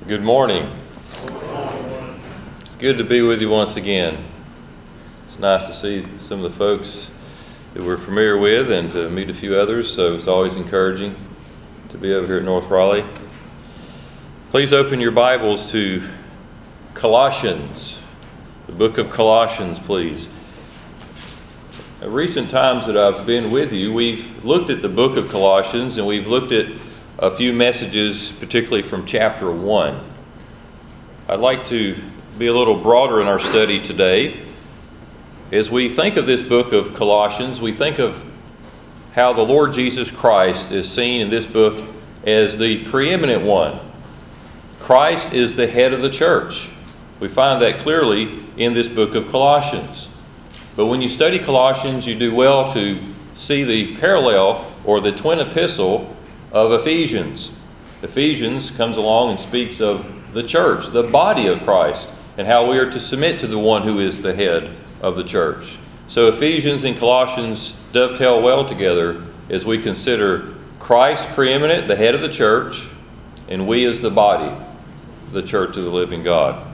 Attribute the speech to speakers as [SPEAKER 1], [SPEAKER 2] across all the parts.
[SPEAKER 1] Good morning. It's good to be with you once again. It's nice to see some of the folks that we're familiar with and to meet a few others, so it's always encouraging to be over here at North Raleigh. Please open your Bibles to Colossians, the book of Colossians, please. In recent times that I've been with you, we've looked at the book of Colossians and we've looked at a few messages, particularly from chapter 1. I'd like to be a little broader in our study today. As we think of this book of Colossians, we think of how the Lord Jesus Christ is seen in this book as the preeminent one. Christ is the head of the church. We find that clearly in this book of Colossians. But when you study Colossians, you do well to see the parallel or the twin epistle of Ephesians. Ephesians comes along and speaks of the church, the body of Christ, and how we are to submit to the one who is the head of the church. So Ephesians and Colossians dovetail well together as we consider Christ preeminent, the head of the church, and we as the body, the church of the living God.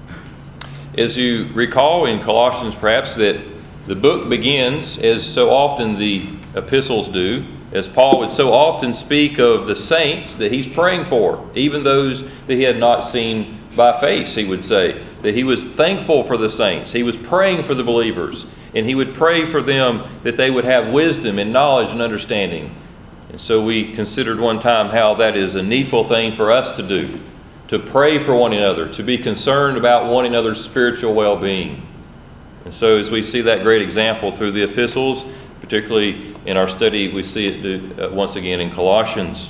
[SPEAKER 1] As you recall in Colossians perhaps that the book begins, as so often the epistles do, as Paul would so often speak of the saints that he's praying for, even those that he had not seen by face, he would say, that he was thankful for the saints. He was praying for the believers, and he would pray for them that they would have wisdom and knowledge and understanding. And so we considered one time how that is a needful thing for us to do, to pray for one another, to be concerned about one another's spiritual well-being. And so as we see that great example through the epistles, particularly in our study, we see it once again in Colossians.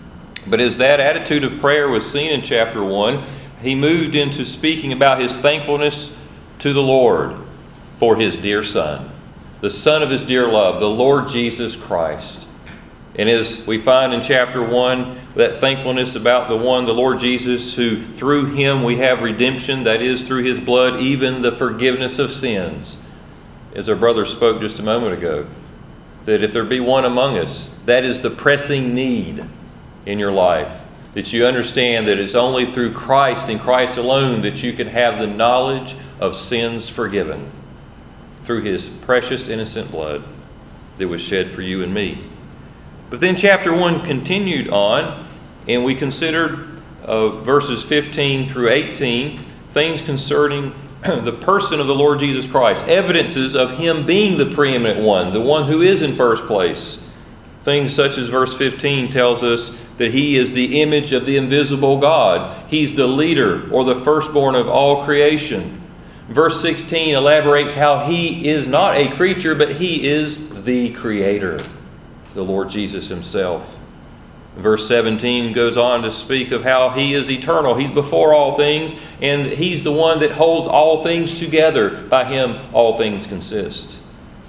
[SPEAKER 1] But as that attitude of prayer was seen in chapter 1, he moved into speaking about his thankfulness to the Lord for his dear Son, the Son of his dear love, the Lord Jesus Christ. And as we find in chapter 1, that thankfulness about the Lord Jesus, who through him we have redemption, that is, through his blood, even the forgiveness of sins. As our brother spoke just a moment ago, that if there be one among us, that is the pressing need in your life, that you understand that it's only through Christ and Christ alone that you can have the knowledge of sins forgiven through his precious innocent blood that was shed for you and me. But then chapter 1 continued on, and we considered verses 15 through 18, things concerning the person of the Lord Jesus Christ, evidences of him being the preeminent one, the one who is in first place. Things such as verse 15 tells us that he is the image of the invisible God. He's the leader or the firstborn of all creation. Verse 16 elaborates how he is not a creature, but he is the Creator, the Lord Jesus himself. Verse 17 goes on to speak of how he is eternal. He's before all things, and he's the one that holds all things together. By him, all things consist.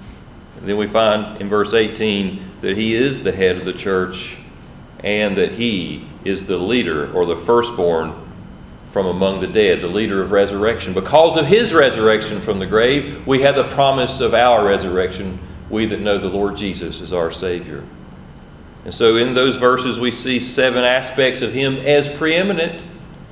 [SPEAKER 1] And then we find in verse 18 that he is the head of the church, and that he is the leader or the firstborn from among the dead, the leader of resurrection. Because of his resurrection from the grave, we have the promise of our resurrection, we that know the Lord Jesus is our Savior. And so in those verses we see 7 aspects of him as preeminent.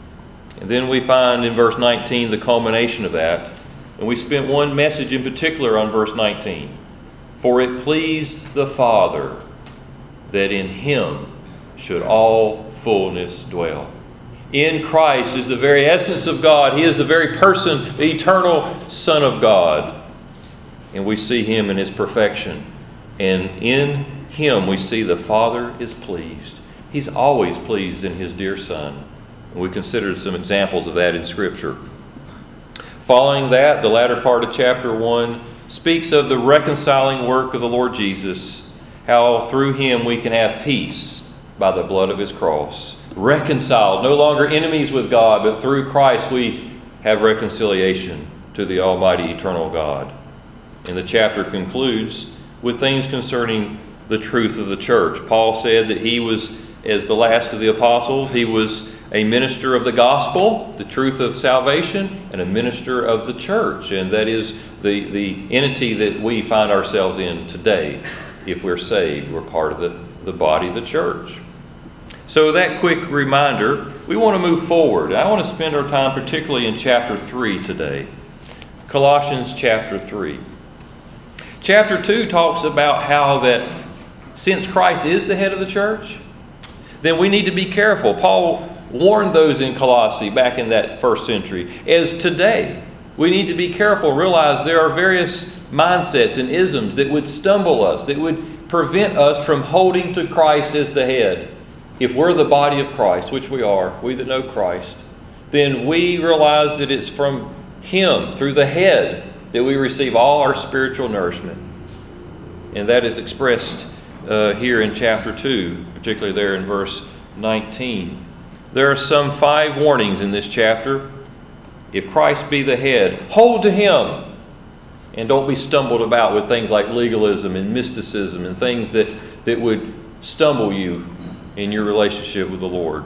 [SPEAKER 1] And then we find in verse 19 the culmination of that. And we spent one message in particular on verse 19. For it pleased the Father that in him should all fullness dwell. In Christ is the very essence of God. He is the very person, the eternal Son of God. And we see him in his perfection. And in him we see the Father is pleased. He's always pleased in his dear Son. And we considered some examples of that in Scripture. Following that, the latter part of chapter 1 speaks of the reconciling work of the Lord Jesus, how through him we can have peace by the blood of his cross. Reconciled, no longer enemies with God, but through Christ we have reconciliation to the Almighty Eternal God. And the chapter concludes with things concerning the truth of the church. Paul said that he was, as the last of the apostles, he was a minister of the gospel, the truth of salvation, and a minister of the church. And that is the entity that we find ourselves in today. If we're saved, we're part of the body of the church. So with that quick reminder, we want to move forward. I want to spend our time particularly in chapter 3 today. Colossians chapter 3. Chapter 2 talks about how that since Christ is the head of the church, then we need to be careful. Paul warned those in Colossae back in that first century. As today, we need to be careful, realize there are various mindsets and isms that would stumble us, that would prevent us from holding to Christ as the head. If we're the body of Christ, which we are, we that know Christ, then we realize that it's from Him, through the head, that we receive all our spiritual nourishment. And that is expressed here in chapter 2, particularly there in verse 19. There are some 5 warnings in this chapter. If Christ be the head, hold to Him. And don't be stumbled about with things like legalism and mysticism and things that would stumble you in your relationship with the Lord.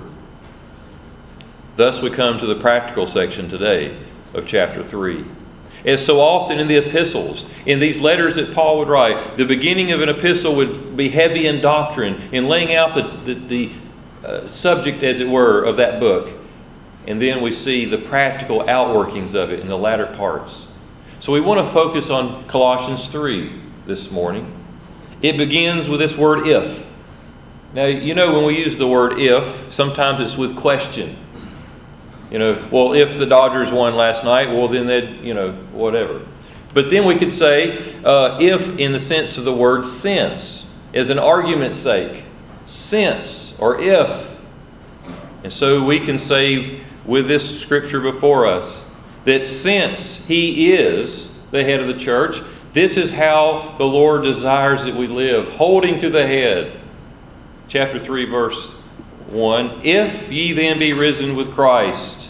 [SPEAKER 1] Thus we come to the practical section today of chapter 3. As so often in the epistles, in these letters that Paul would write, the beginning of an epistle would be heavy in doctrine, in laying out the subject, as it were, of that book. And then we see the practical outworkings of it in the latter parts. So we want to focus on Colossians 3 this morning. It begins with this word if. Now, you know, when we use the word if, sometimes it's with question. You know, well, if the Dodgers won last night, well, then they'd, whatever. But then we could say if in the sense of the word since, as an argument's sake. Since, or if. And so we can say with this scripture before us that since He is the head of the church, this is how the Lord desires that we live, holding to the head. Chapter 3, verse 1. If ye then be risen with Christ,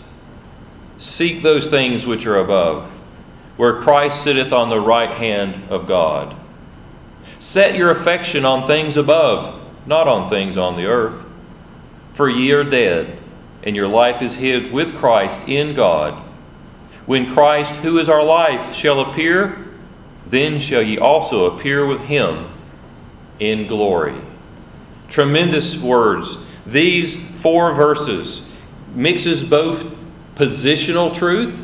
[SPEAKER 1] seek those things which are above, where Christ sitteth on the right hand of God. Set your affection on things above, not on things on the earth. For ye are dead, and your life is hid with Christ in God. When Christ, who is our life, shall appear, then shall ye also appear with Him in glory. Tremendous words. These 4 verses mixes both positional truth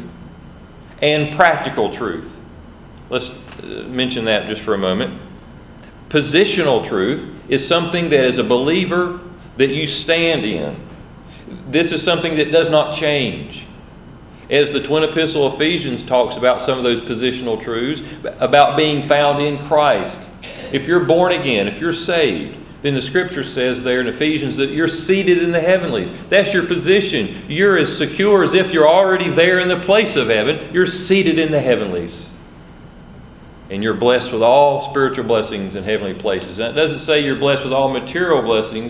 [SPEAKER 1] and practical truth. Let's mention that just for a moment. Positional truth is something that as a believer that you stand in. This is something that does not change. As the twin epistle of Ephesians talks about some of those positional truths, about being found in Christ. If you're born again, if you're saved, then the scripture says there in Ephesians that you're seated in the heavenlies. That's your position. You're as secure as if you're already there in the place of heaven. You're seated in the heavenlies. And you're blessed with all spiritual blessings in heavenly places. And it doesn't say you're blessed with all material blessings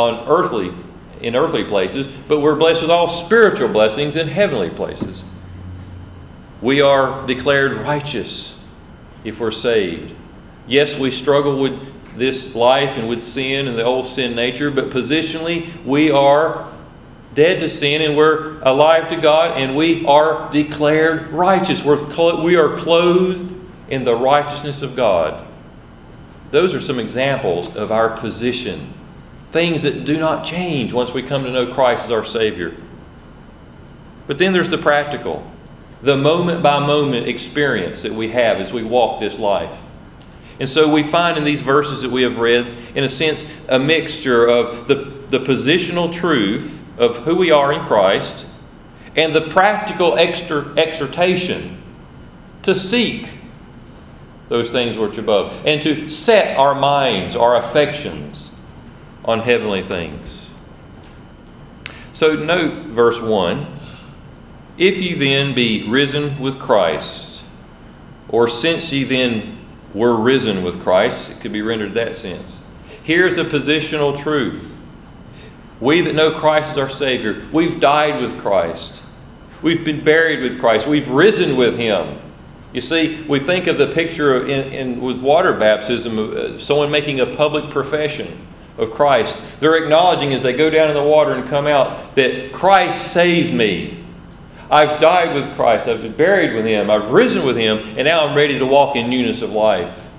[SPEAKER 1] in earthly places, but we're blessed with all spiritual blessings in heavenly places. We are declared righteous if we're saved. Yes, we struggle with this life and with sin and the old sin nature, but positionally we are dead to sin and we're alive to God, and we are declared righteous. We are clothed in the righteousness of God. Those are some examples of our position. Things that do not change once we come to know Christ as our Savior. But then there's the practical, the moment-by-moment experience that we have as we walk this life. And so we find in these verses that we have read, in a sense, a mixture of the positional truth of who we are in Christ and the practical exhortation to seek those things which are above and to set our minds, our affections on heavenly things. So note verse 1. If ye then be risen with Christ, or since ye then were risen with Christ, it could be rendered that sense. Here's a positional truth. We that know Christ as our Savior, we've died with Christ. We've been buried with Christ. We've risen with Him. You see, we think of the picture with water baptism of someone making a public profession of Christ. They're acknowledging as they go down in the water and come out that Christ saved me. I've died with Christ. I've been buried with Him. I've risen with Him. And now I'm ready to walk in newness of life.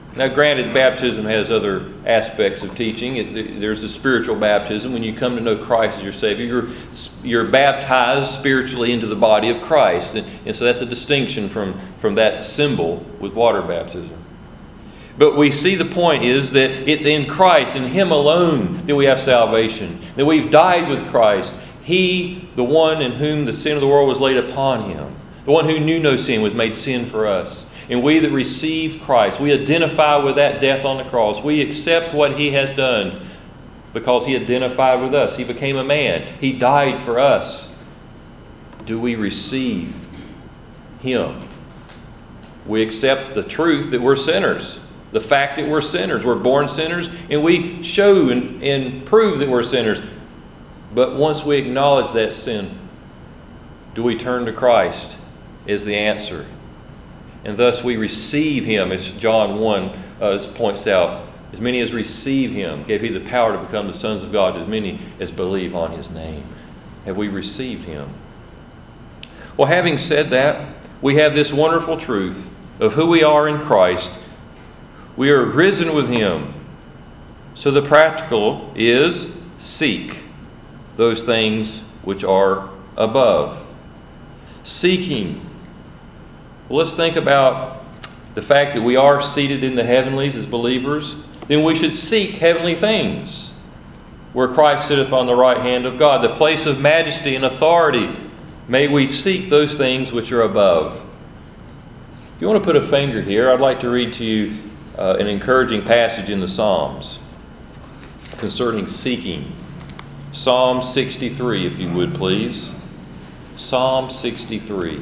[SPEAKER 1] Now, granted, baptism has other aspects of teaching. There's the spiritual baptism. When you come to know Christ as your Savior, you're baptized spiritually into the body of Christ. And so that's a distinction from that symbol with water baptism. But we see the point is that it's in Christ, in Him alone, that we have salvation. That we've died with Christ. He, the one in whom the sin of the world was laid upon Him. The one who knew no sin was made sin for us. And we that receive Christ, we identify with that death on the cross. We accept what He has done because He identified with us. He became a man. He died for us. Do we receive Him? We accept the truth that we're sinners. The fact that we're sinners. We're born sinners, and we show and prove that we're sinners. But once we acknowledge that sin, do we turn to Christ as the answer? And thus we receive Him, as John 1 points out. As many as receive Him, gave He the power to become the sons of God, as many as believe on His name. Have we received Him? Well, having said that, we have this wonderful truth of who we are in Christ. We are risen with Him. So the practical is seek those things which are above. Seeking. Well, let's think about the fact that we are seated in the heavenlies as believers. Then we should seek heavenly things, where Christ sitteth on the right hand of God, the place of majesty and authority. May we seek those things which are above. If you want to put a finger here, I'd like to read to you an encouraging passage in the Psalms concerning seeking. Psalm 63, if you would, please. Psalm 63.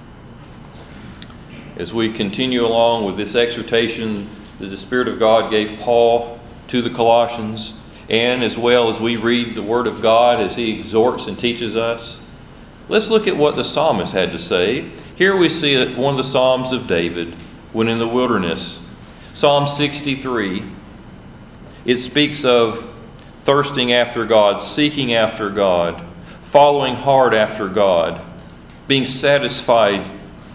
[SPEAKER 1] As we continue along with this exhortation that the Spirit of God gave Paul to the Colossians, and as well as we read the Word of God as he exhorts and teaches us, let's look at what the psalmist had to say. Here we see one of the Psalms of David when in the wilderness. Psalm 63, it speaks of thirsting after God, seeking after God, following hard after God, being satisfied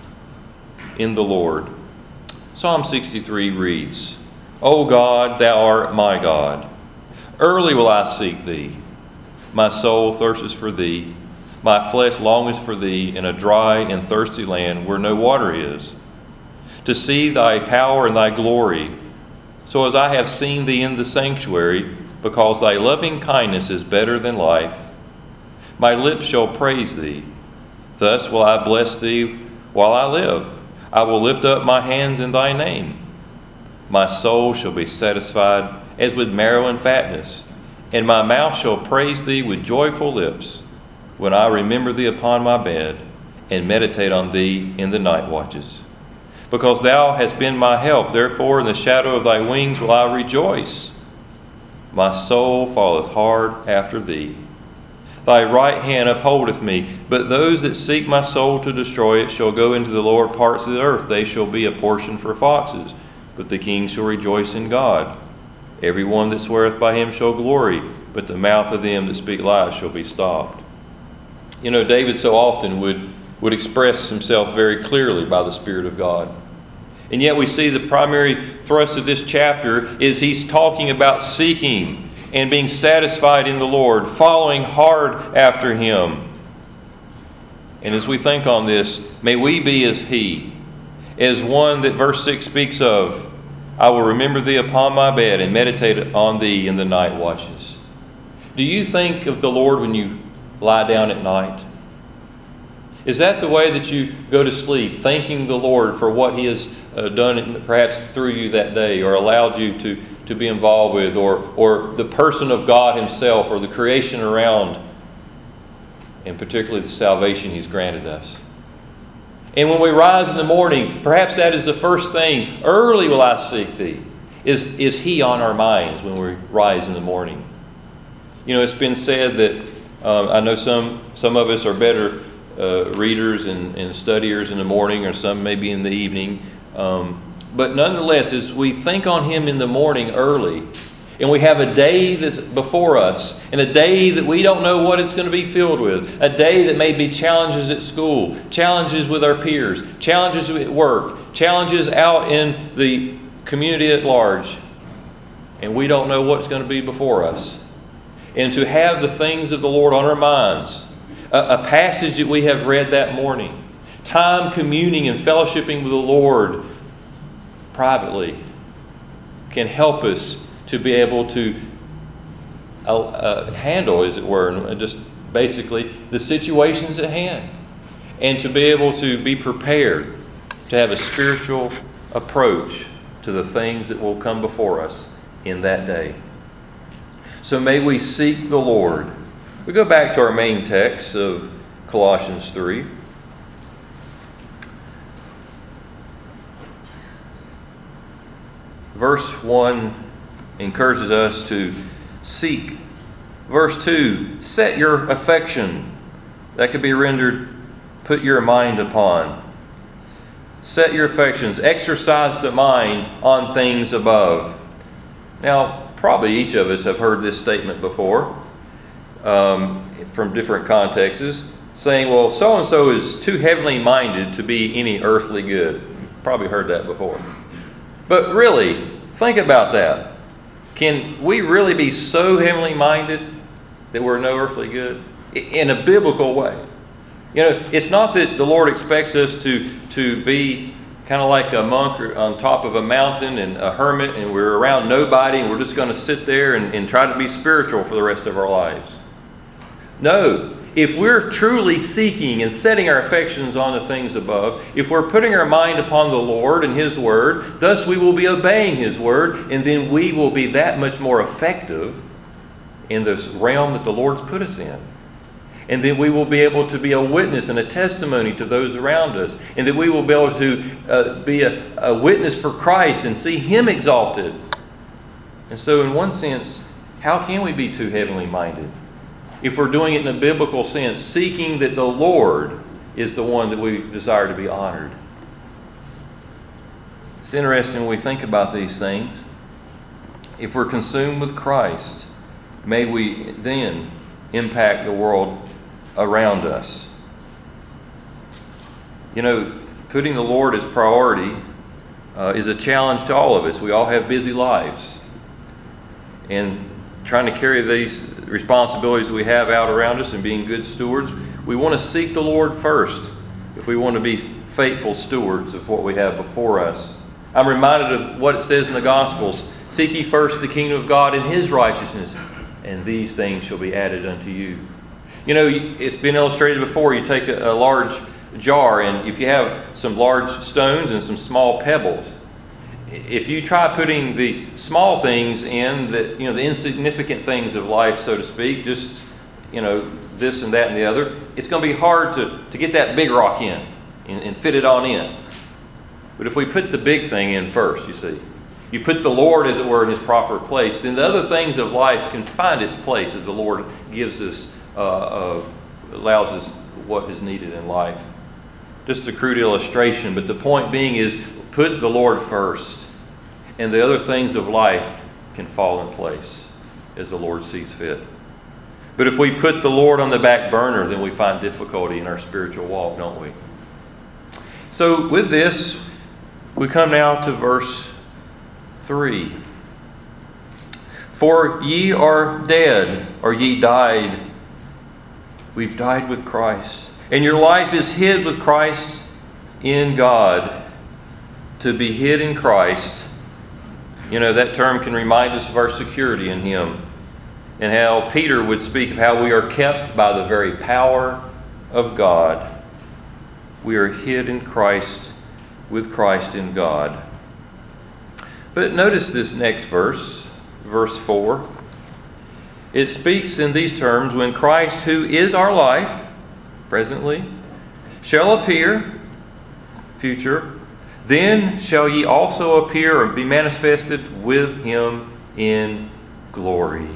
[SPEAKER 1] in the Lord. Psalm 63 reads, O God, Thou art my God. Early will I seek Thee. My soul thirsteth for Thee. My flesh longeth for Thee in a dry and thirsty land where no water is, to see Thy power and Thy glory, so as I have seen Thee in the sanctuary, because Thy loving kindness is better than life. My lips shall praise Thee. Thus will I bless Thee while I live. I will lift up my hands in Thy name. My soul shall be satisfied as with marrow and fatness, and my mouth shall praise Thee with joyful lips, when I remember Thee upon my bed, and meditate on Thee in the night watches. Because Thou hast been my help, therefore in the shadow of Thy wings will I rejoice. My soul falleth hard after Thee. Thy right hand upholdeth me, but those that seek my soul to destroy it shall go into the lower parts of the earth. They shall be a portion for foxes, but the king shall rejoice in God. Every one that sweareth by Him shall glory, but the mouth of them that speak lies shall be stopped. You know, David so often would express himself very clearly by the Spirit of God. And yet we see the primary thrust of this chapter is he's talking about seeking and being satisfied in the Lord, following hard after Him. And as we think on this, may we be as He, as one that verse 6 speaks of, I will remember Thee upon my bed and meditate on Thee in the night watches. Do you think of the Lord when you lie down at night? Is that the way that you go to sleep, thanking the Lord for what He has done perhaps through you that day, or allowed you to be involved with, or the person of God Himself, or the creation around, and particularly the salvation He's granted us? And when we rise in the morning, perhaps that is the first thing. Early will I seek Thee. Is He on our minds when we rise in the morning? You know, it's been said that I know some of us are better readers and studiers in the morning, or some maybe in the evening. But nonetheless, as we think on Him in the morning early, and we have a day that's before us, and a day that we don't know what it's going to be filled with, a day that may be challenges at school, challenges with our peers, challenges at work, challenges out in the community at large, and we don't know what's going to be before us. And to have the things of the Lord on our minds, a passage that we have read that morning, time communing and fellowshipping with the Lord privately can help us to be able to handle, as it were, just basically the situations at hand, and to be able to be prepared to have a spiritual approach to the things that will come before us in that day. So may we seek the Lord. We go back to our main text of Colossians 3. Verse 1 encourages us to seek. Verse 2, set your affection. That could be rendered, put your mind upon. Set your affections. Exercise the mind on things above. Now, probably each of us have heard this statement before from different contexts, saying, well, so-and-so is too heavenly minded to be any earthly good. Probably heard that before. But really, think about that. Can we really be so heavenly minded that we're no earthly good? In a biblical way. You know, it's not that the Lord expects us to be kind of like a monk on top of a mountain and a hermit, and we're around nobody and we're just going to sit there and try to be spiritual for the rest of our lives. No. If we're truly seeking and setting our affections on the things above, if we're putting our mind upon the Lord and His Word, thus we will be obeying His Word, and then we will be that much more effective in this realm that the Lord's put us in. And then we will be able to be a witness and a testimony to those around us. And that we will be able to be a witness for Christ and see Him exalted. And so in one sense, how can we be too heavenly minded? If we're doing it in a biblical sense, seeking that the Lord is the one that we desire to be honored. It's interesting when we think about these things. If we're consumed with Christ, may we then impact the world around us. You know, putting the Lord as priority is a challenge to all of us. We all have busy lives. And trying to carry these responsibilities we have out around us and being good stewards, we want to seek the Lord first if we want to be faithful stewards of what we have before us. I'm reminded of what it says in the Gospels. Seek ye first the kingdom of God and His righteousness, and these things shall be added unto you. You know, it's been illustrated before. You take a large jar, and if you have some large stones and some small pebbles, if you try putting the small things in, the insignificant things of life, so to speak, just, this and that and the other, it's going to be hard to get that big rock in and fit it on in. But if we put the big thing in first, you see, you put the Lord, as it were, in His proper place, then the other things of life can find its place as the Lord gives us, allows us what is needed in life. Just a crude illustration, but the point being is, put the Lord first, and the other things of life can fall in place as the Lord sees fit. But if we put the Lord on the back burner, then we find difficulty in our spiritual walk, don't we? So with this, we come now to verse 3. For ye are dead, or ye died. We've died with Christ. And your life is hid with Christ in God. To be hid in Christ, that term can remind us of our security in Him, and how Peter would speak of how we are kept by the very power of God. We are hid in Christ, with Christ in God. But notice this next verse, verse 4. It speaks in these terms: when Christ, who is our life, presently, shall appear, future, then shall ye also appear or be manifested with Him in glory.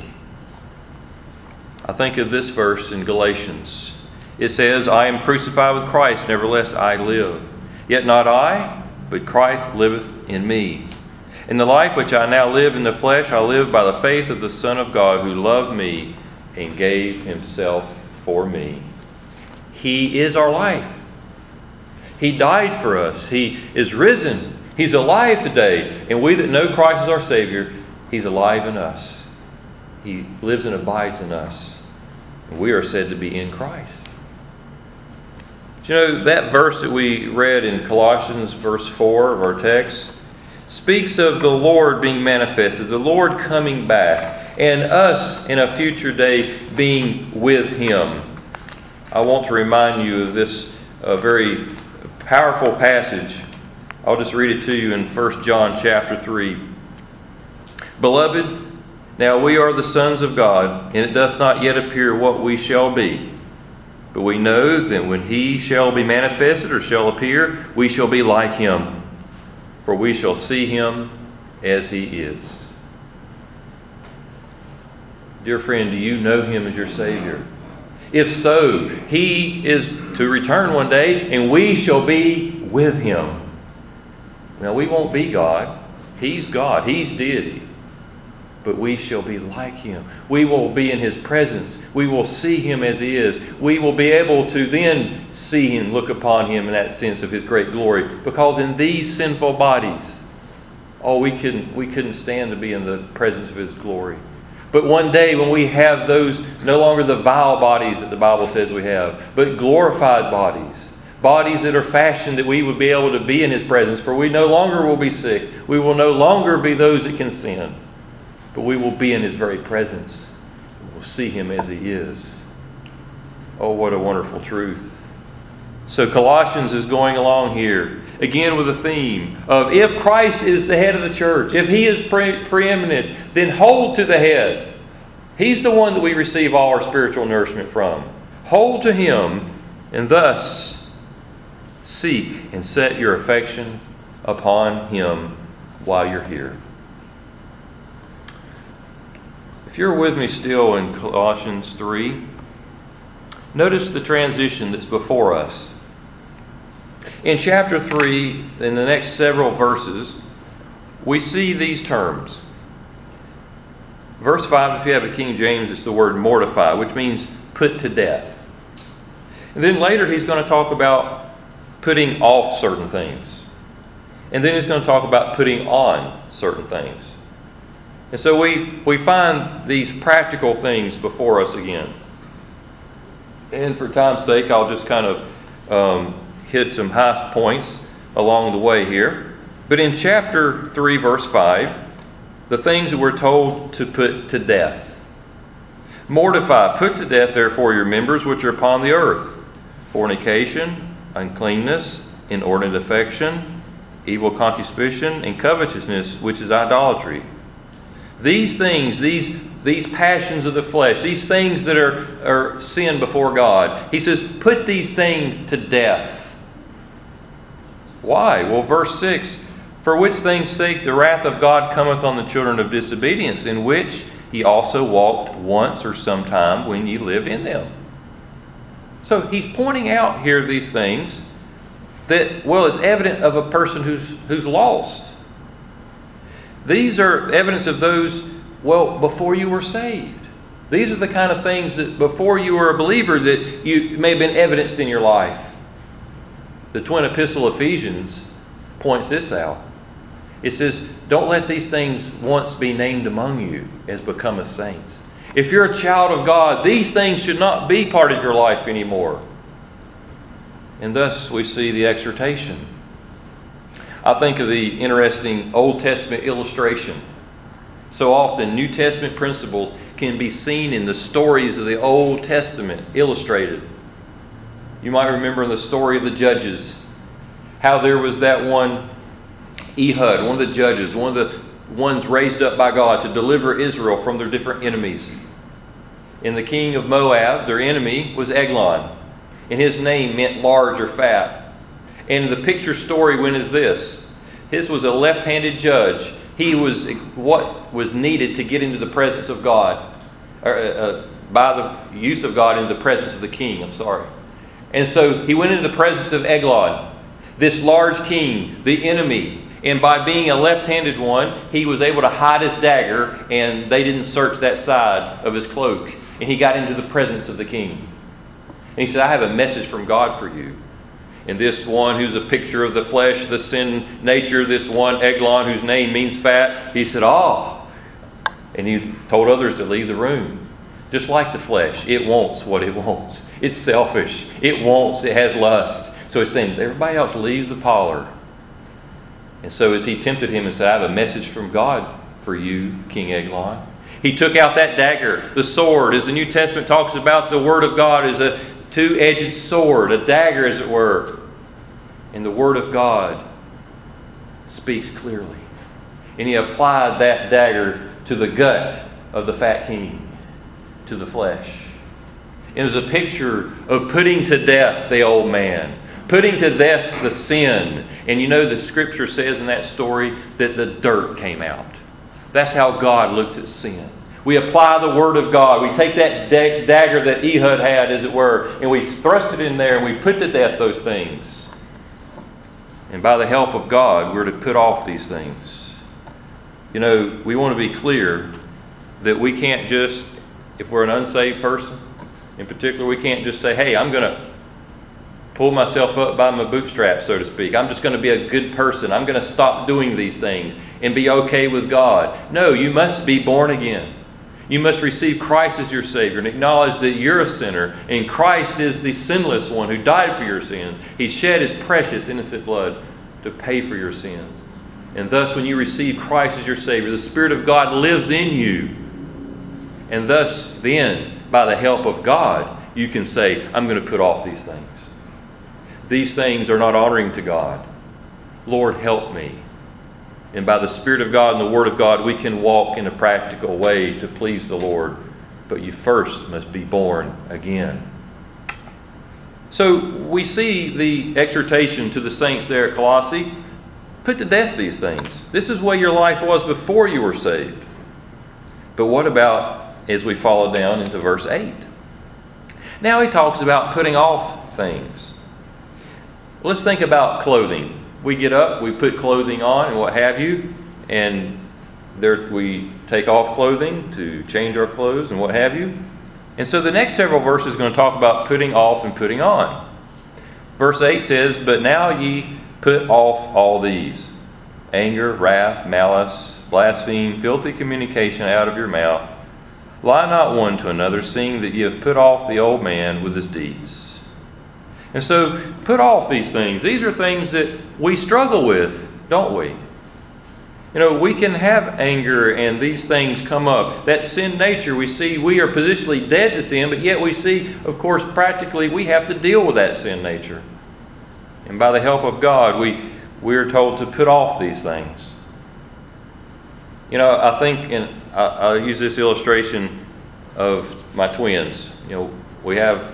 [SPEAKER 1] I think of this verse in Galatians. It says, I am crucified with Christ, nevertheless I live. Yet not I, but Christ liveth in me. In the life which I now live in the flesh, I live by the faith of the Son of God, who loved me and gave Himself for me. He is our life. He died for us. He is risen. He's alive today. And we that know Christ as our Savior, He's alive in us. He lives and abides in us. And we are said to be in Christ. Do you know that verse that we read in Colossians verse 4 of our text speaks of the Lord being manifested, the Lord coming back, and us in a future day being with Him. I want to remind you of this very powerful passage. I'll just read it to you in 1 John chapter 3. Beloved, now we are the sons of God, and it doth not yet appear what we shall be. But we know that when He shall be manifested or shall appear, we shall be like Him, for we shall see Him as He is. Dear friend, do you know Him as your Savior? If so, He is to return one day, and we shall be with Him. Now, we won't be God. He's God. He's deity. But we shall be like Him. We will be in His presence. We will see Him as He is. We will be able to then see and look upon Him in that sense of His great glory. Because in these sinful bodies, we couldn't stand to be in the presence of His glory. But one day when we have those, no longer the vile bodies that the Bible says we have, but glorified bodies, bodies that are fashioned that we would be able to be in His presence, for we no longer will be sick. We will no longer be those that can sin, but we will be in His very presence. We'll see Him as He is. Oh, what a wonderful truth. So Colossians is going along here, again with a theme of if Christ is the head of the church, if He is preeminent, then hold to the head. He's the one that we receive all our spiritual nourishment from. Hold to Him, and thus seek and set your affection upon Him while you're here. If you're with me still in Colossians 3, notice the transition that's before us. In chapter 3, in the next several verses, we see these terms. Verse 5, if you have a King James, it's the word mortify, which means put to death. And then later he's going to talk about putting off certain things. And then he's going to talk about putting on certain things. And so we find these practical things before us again. And for time's sake, I'll just kind of hit some high points along the way here. But in chapter 3, verse 5, the things that we're told to put to death. Mortify, put to death, therefore, your members which are upon the earth. Fornication, uncleanness, inordinate affection, evil concupiscence, and covetousness, which is idolatry. These things, these passions of the flesh, these things that are sin before God, he says, put these things to death. Why? Well, verse 6, for which things' sake the wrath of God cometh on the children of disobedience, in which ye also walked once or sometime when ye lived in them. So he's pointing out here these things that, well, is evident of a person who's lost. These are evidence of those, well, before you were saved. These are the kind of things that before you were a believer that you may have been evidenced in your life. The twin epistle of Ephesians points this out. It says, don't let these things once be named among you as becometh saints. If you're a child of God, these things should not be part of your life anymore. And thus we see the exhortation. I think of the interesting Old Testament illustration. So often New Testament principles can be seen in the stories of the Old Testament illustrated. You might remember the story of the judges, how there was that one Ehud, one of the judges, one of the ones raised up by God to deliver Israel from their different enemies. And the king of Moab, their enemy, was Eglon, and his name meant large or fat. And the picture story went as this. His was a left-handed judge. He was what was needed to get into the presence of God, by the use of God into the presence of the king. And so he went into the presence of Eglon, this large king, the enemy. And by being a left-handed one, he was able to hide his dagger, and they didn't search that side of his cloak. And he got into the presence of the king. And he said, I have a message from God for you. And this one who's a picture of the flesh, the sin nature, this one Eglon whose name means fat, he said, "Oh." And he told others to leave the room. Just like the flesh, it wants what it wants. It's selfish. It wants, it has lust. So he's saying, everybody else leave the parlor. And so as he tempted him and said, "I have a message from God for you, King Eglon." He took out that dagger, the sword, as the New Testament talks about the Word of God is a two-edged sword, a dagger as it were. And the Word of God speaks clearly. And he applied that dagger to the gut of the fat king, to the flesh. It was a picture of putting to death the old man, putting to death the sin. And you know the scripture says in that story that the dirt came out. That's how God looks at sin. We apply the Word of God. We take that dagger that Ehud had, as it were, and we thrust it in there and we put to death those things. And by the help of God, we're to put off these things. You know, we want to be clear that we can't just, if we're an unsaved person, in particular, we can't just say, "Hey, I'm going to pull myself up by my bootstraps, so to speak. I'm just going to be a good person. I'm going to stop doing these things and be okay with God." No, you must be born again. You must receive Christ as your Savior and acknowledge that you're a sinner and Christ is the sinless one who died for your sins. He shed His precious innocent blood to pay for your sins. And thus, when you receive Christ as your Savior, the Spirit of God lives in you. And thus, then, by the help of God, you can say, "I'm going to put off these things. These things are not honoring to God. Lord, help me." And by the Spirit of God and the Word of God, we can walk in a practical way to please the Lord. But you first must be born again. So we see the exhortation to the saints there at Colossae. Put to death these things. This is what your life was before you were saved. But what about as we follow down into verse 8? Now he talks about putting off things. Let's think about clothing. We get up, we put clothing on and what have you, and there we take off clothing to change our clothes and what have you. And so the next several verses are going to talk about putting off and putting on. Verse 8 says, "But now ye put off all these: anger, wrath, malice, blaspheme, filthy communication out of your mouth. Lie not one to another, seeing that ye have put off the old man with his deeds." And so, put off these things. These are things that we struggle with, don't we? You know, we can have anger and these things come up. That sin nature, we see we are positionally dead to sin, but yet we see, of course, practically we have to deal with that sin nature. And by the help of God, we are told to put off these things. You know, I think, and I'll use this illustration of my twins. You know, we have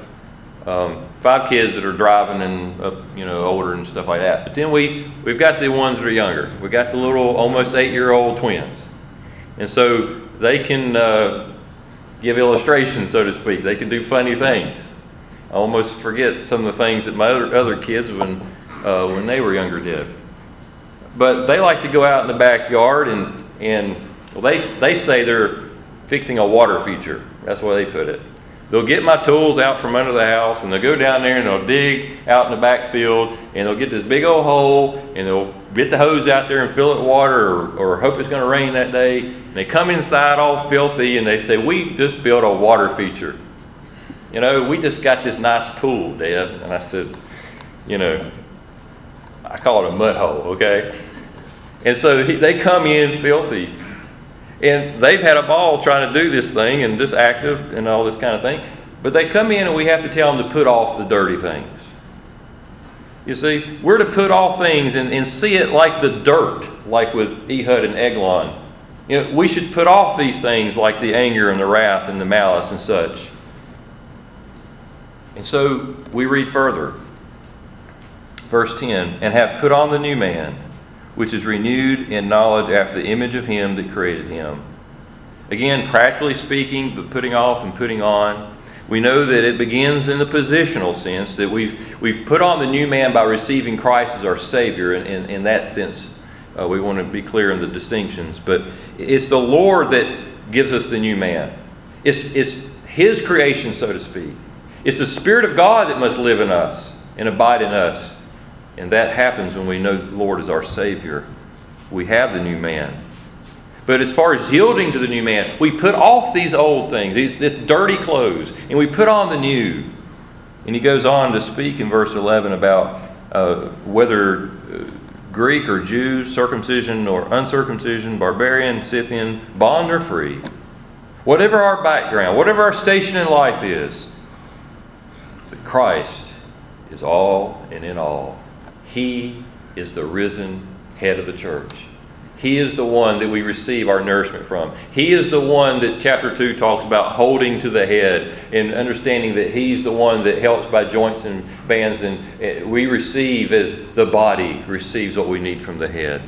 [SPEAKER 1] 5 kids that are driving and older and stuff like that. But then we've got the ones that are younger. We've got the little almost 8-year-old twins. And so they can give illustrations, so to speak. They can do funny things. I almost forget some of the things that my other kids when they were younger did. But they like to go out in the backyard and they say they're fixing a water feature. That's why they put it. They'll get my tools out from under the house and they'll go down there and they'll dig out in the backfield and they'll get this big old hole and they'll get the hose out there and fill it with water or hope it's going to rain that day. And they come inside all filthy and they say, "We just built a water feature. You know, we just got this nice pool, Dad." And I said, I call it a mud hole, okay? And so they come in filthy. And they've had a ball trying to do this thing and just active and all this kind of thing. But they come in and we have to tell them to put off the dirty things. You see, we're to put off things and see it like the dirt, like with Ehud and Eglon. You know, we should put off these things like the anger and the wrath and the malice and such. And so we read further. Verse 10, "And have put on the new man, which is renewed in knowledge after the image of him that created him." Again, practically speaking, but putting off and putting on, we know that it begins in the positional sense, that we've put on the new man by receiving Christ as our Savior. In that sense, we want to be clear in the distinctions. But it's the Lord that gives us the new man. It's His creation, so to speak. It's the Spirit of God that must live in us and abide in us And that happens when we know the Lord is our Savior. We have the new man. But as far as yielding to the new man, we put off these old things, this dirty clothes, and we put on the new. And he goes on to speak in verse 11 about whether Greek or Jew, circumcision or uncircumcision, barbarian, Scythian, bond or free. Whatever our background, whatever our station in life is, but Christ is all and in all. He is the risen head of the church. He is the one that we receive our nourishment from. He is the one that chapter 2 talks about holding to the head and understanding that He's the one that helps by joints and bands, and we receive as the body receives what we need from the head.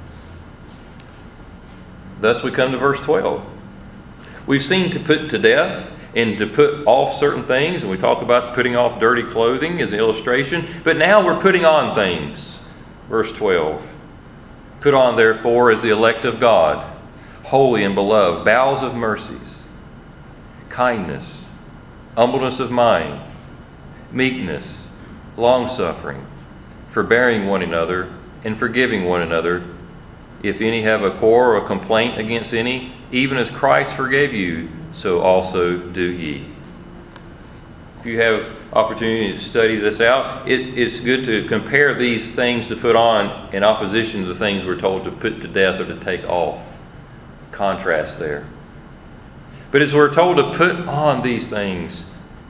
[SPEAKER 1] Thus we come to verse 12. We've seen to put to death and to put off certain things, and we talk about putting off dirty clothing as an illustration, but now we're putting on things. Verse 12. Put on, therefore, as the elect of God, holy and beloved, bowels of mercies, kindness, humbleness of mind, meekness, long-suffering, forbearing one another, and forgiving one another. If any have a quarrel or a complaint against any, even as Christ forgave you, so also do ye. If you have opportunity to study this out, it's good to compare these things to put on in opposition to the things we're told to put to death or to take off. Contrast there. But as we're told to put on these things,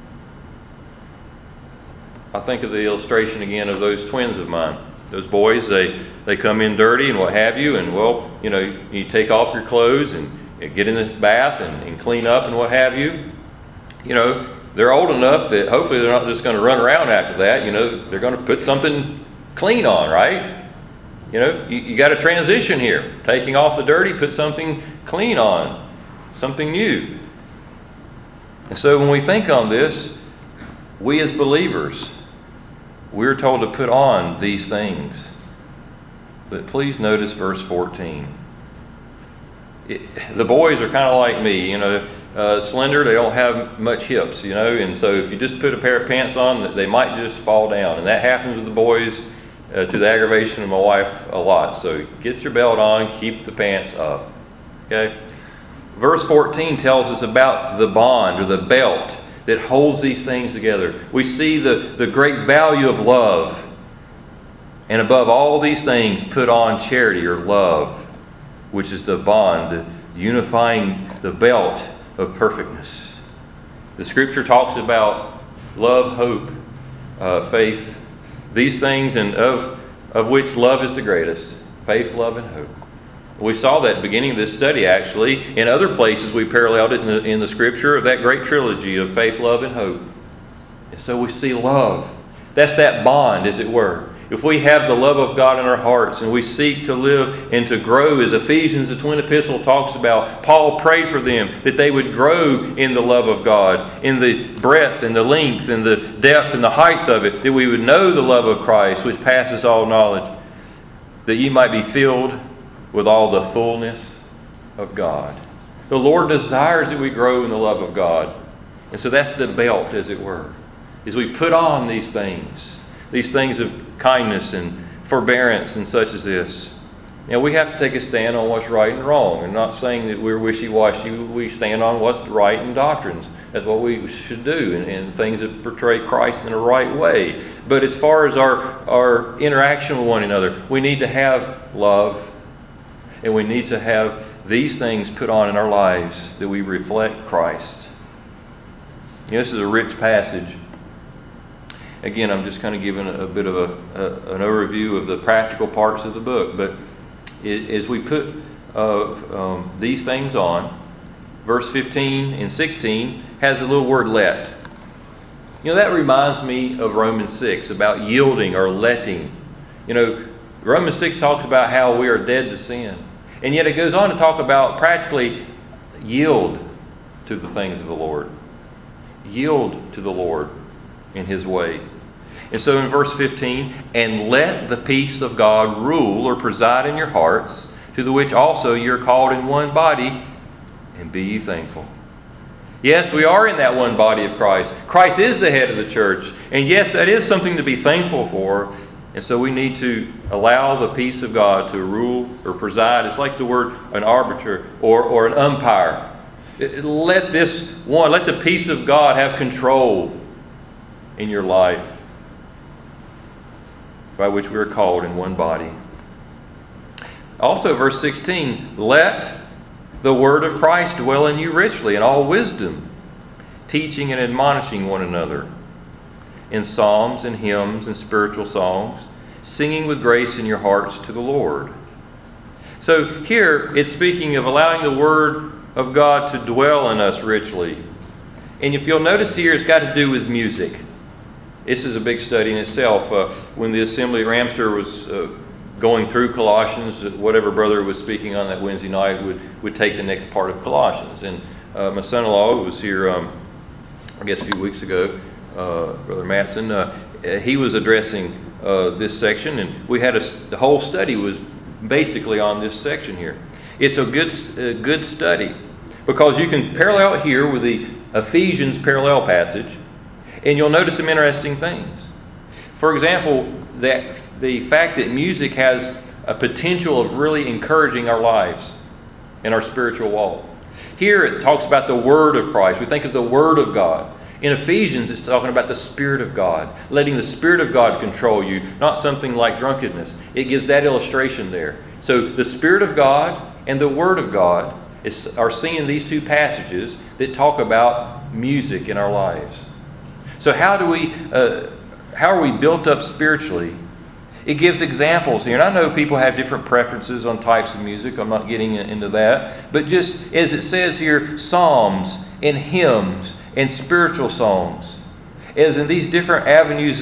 [SPEAKER 1] I think of the illustration again of those twins of mine. Those boys, they come in dirty and what have you, and well, you take off your clothes and get in the bath and clean up and what have you. They're old enough that hopefully they're not just going to run around after that. They're going to put something clean on, right? You got a transition here. Taking off the dirty, put something clean on, something new. And so when we think on this, we as believers, we're told to put on these things. But please notice verse 14. The boys are kind of like me, slender, they don't have much hips, and so if you just put a pair of pants on, they might just fall down. And that happens with the boys to the aggravation of my wife a lot. So get your belt on, keep the pants up. Okay? Verse 14 tells us about the bond or the belt that holds these things together. We see the great value of love. And above all these things, put on charity or love, which is the bond, unifying the belt of perfectness. The Scripture talks about love, hope, faith, these things, and of which love is the greatest. Faith, love, and hope. We saw that beginning of this study, actually. In other places, we paralleled it in the Scripture of that great trilogy of faith, love, and hope. And so we see love. That's that bond, as it were. If we have the love of God in our hearts and we seek to live and to grow, as Ephesians, the twin epistle, talks about, Paul prayed for them that they would grow in the love of God, in the breadth and the length and the depth and the height of it, that we would know the love of Christ, which passes all knowledge, that ye might be filled with all the fullness of God. The Lord desires that we grow in the love of God. And so that's the belt, as it were, as we put on these things of kindness and forbearance and such as this. Now we have to take a stand on what's right and wrong. I'm not saying that we're wishy-washy. We stand on what's right in doctrines. That's what we should do, and things that portray Christ in the right way. But as far as our interaction with one another, we need to have love, and we need to have these things put on in our lives that we reflect Christ. This is a rich passage. Again, I'm just kind of giving a bit of an overview of the practical parts of the book. But as we put these things on, verse 15 and 16 has a little word let. That reminds me of Romans 6 about yielding or letting. Romans 6 talks about how we are dead to sin. And yet it goes on to talk about practically yield to the things of the Lord. Yield to the Lord in His way. And so in verse 15, and let the peace of God rule or preside in your hearts, to the which also you're called in one body, and be ye thankful. Yes, we are in that one body of Christ. Christ is the head of the church. And yes, that is something to be thankful for. And so we need to allow the peace of God to rule or preside. It's like the word an arbiter or an umpire. Let the peace of God have control in your life, by which we are called in one body. Also, verse 16, let the word of Christ dwell in you richly in all wisdom, teaching and admonishing one another in psalms and hymns and spiritual songs, singing with grace in your hearts to the Lord. So here it's speaking of allowing the word of God to dwell in us richly. And if you'll notice here, it's got to do with music. This is a big study in itself. When the assembly at Ramseur was going through Colossians, whatever brother was speaking on that Wednesday night would take the next part of Colossians. And my son-in-law, who was here, I guess a few weeks ago, Brother Matson, he was addressing this section, and we had the whole study was basically on this section here. It's a good study because you can parallel it here with the Ephesians parallel passage, and you'll notice some interesting things. For example, that the fact that music has a potential of really encouraging our lives and our spiritual walk. Here it talks about the Word of Christ. We think of the Word of God. In Ephesians, it's talking about the Spirit of God, letting the Spirit of God control you, not something like drunkenness. It gives that illustration there. So the Spirit of God and the Word of God are seen in these two passages that talk about music in our lives. So how are we built up spiritually? It gives examples here. And I know people have different preferences on types of music. I'm not getting into that. But just as it says here, psalms and hymns and spiritual songs, as in these different avenues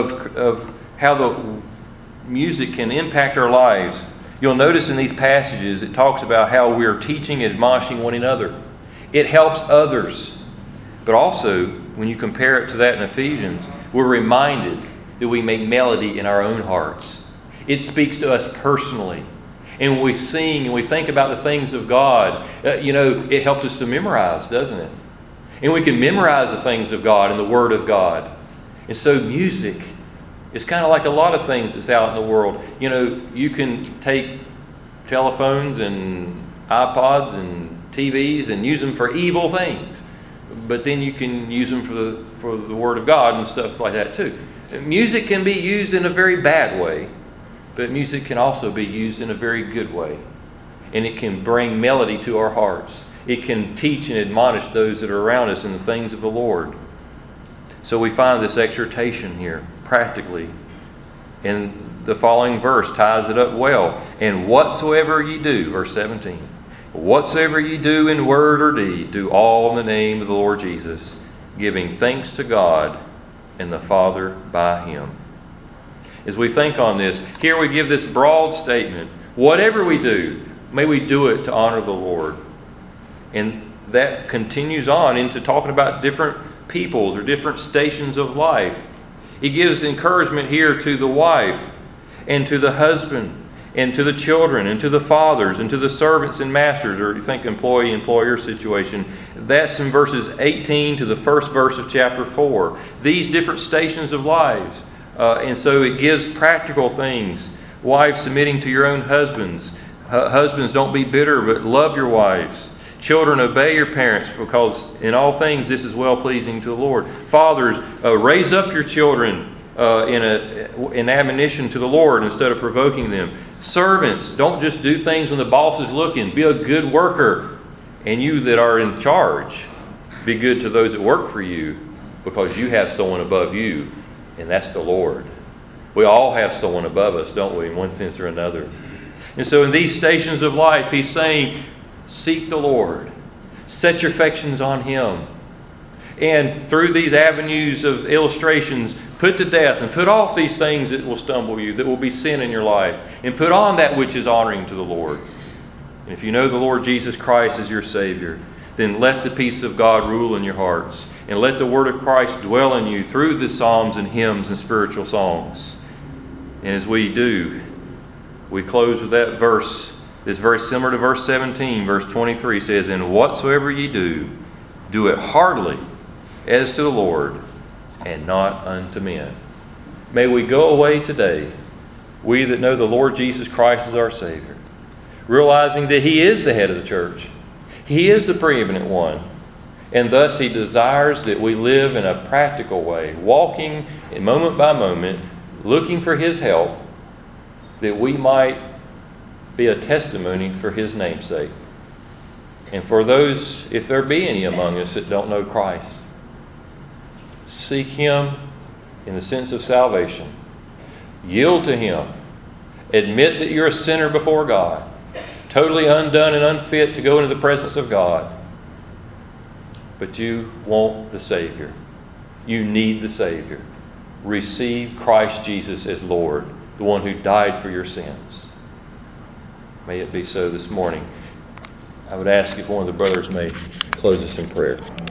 [SPEAKER 1] of how the music can impact our lives. You'll notice in these passages it talks about how we're teaching and admonishing one another. It helps others. But also, when you compare it to that in Ephesians, we're reminded that we make melody in our own hearts. It speaks to us personally. And when we sing and we think about the things of God, it helps us to memorize, doesn't it? And we can memorize the things of God and the Word of God. And so music is kind of like a lot of things that's out in the world. You can take telephones and iPods and TVs and use them for evil things. But then you can use them for the Word of God and stuff like that too. Music can be used in a very bad way, but music can also be used in a very good way. And it can bring melody to our hearts. It can teach and admonish those that are around us in the things of the Lord. So we find this exhortation here, practically. And the following verse ties it up well. And whatsoever ye do, verse 17, whatsoever ye do in word or deed, do all in the name of the Lord Jesus, giving thanks to God and the Father by Him. As we think on this, here we give this broad statement. Whatever we do, may we do it to honor the Lord. And that continues on into talking about different peoples or different stations of life. It gives encouragement here to the wife and to the husband and to the children and to the fathers and to the servants and masters, or you think employee-employer situation. That's in verses 18 to the first verse of chapter 4. These different stations of lives. And so it gives practical things. Wives submitting to your own husbands. Husbands, don't be bitter, but love your wives. Children, obey your parents, because in all things this is well-pleasing to the Lord. Fathers, raise up your children in admonition to the Lord instead of provoking them. Servants, don't just do things when the boss is looking. Be a good worker. And you that are in charge, be good to those that work for you, because you have someone above you, and that's the Lord. We all have someone above us, don't we, in one sense or another. And so in these stations of life, he's saying, seek the Lord. Set your affections on Him. And through these avenues of illustrations, put to death and put off these things that will stumble you, that will be sin in your life, and put on that which is honoring to the Lord. And if you know the Lord Jesus Christ as your Savior, then let the peace of God rule in your hearts, and let the Word of Christ dwell in you through the psalms and hymns and spiritual songs. And as we do, we close with that verse. It's very similar to verse 17. Verse 23 says, and whatsoever ye do, do it heartily as to the Lord and not unto men. May we go away today We that know the Lord Jesus Christ as our Savior, realizing that He is the head of the church. He is the preeminent one. And thus He desires that we live in a practical way, walking in moment by moment, looking for His help, that we might be a testimony for His namesake. And for those, if there be any among us that don't know Christ, seek Him in the sense of salvation. Yield to Him. Admit that you're a sinner before God, totally undone and unfit to go into the presence of God. But you want the Savior. You need the Savior. Receive Christ Jesus as Lord, the one who died for your sins. May it be so this morning. I would ask if one of the brothers may close us in prayer.